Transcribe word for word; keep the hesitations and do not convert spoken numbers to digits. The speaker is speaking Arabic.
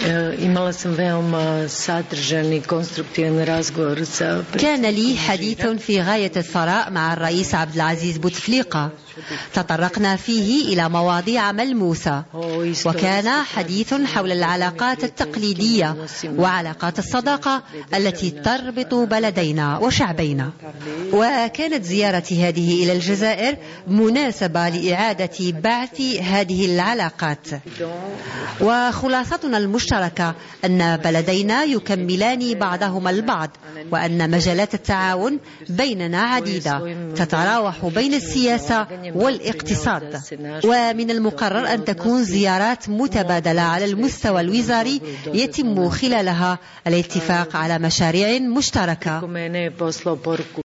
كان لي حديث في غاية الثراء مع الرئيس عبد العزيز بوتفليقة، تطرقنا فيه إلى مواضيع ملموسة، وكان حديث حول العلاقات التقليدية وعلاقات الصداقة التي تربط بلدينا وشعبينا. وكانت زيارتي هذه إلى الجزائر مناسبة لإعادة بعث هذه العلاقات، وخلاصتنا المشتركة أن بلدينا يكملان بعضهما البعض، وأن مجالات التعاون بيننا عديدة تتراوح بين السياسة والاقتصاد. ومن المقرر أن تكون زيارات متبادلة على المستوى الوزاري يتم خلالها الاتفاق على مشاريع مشتركة.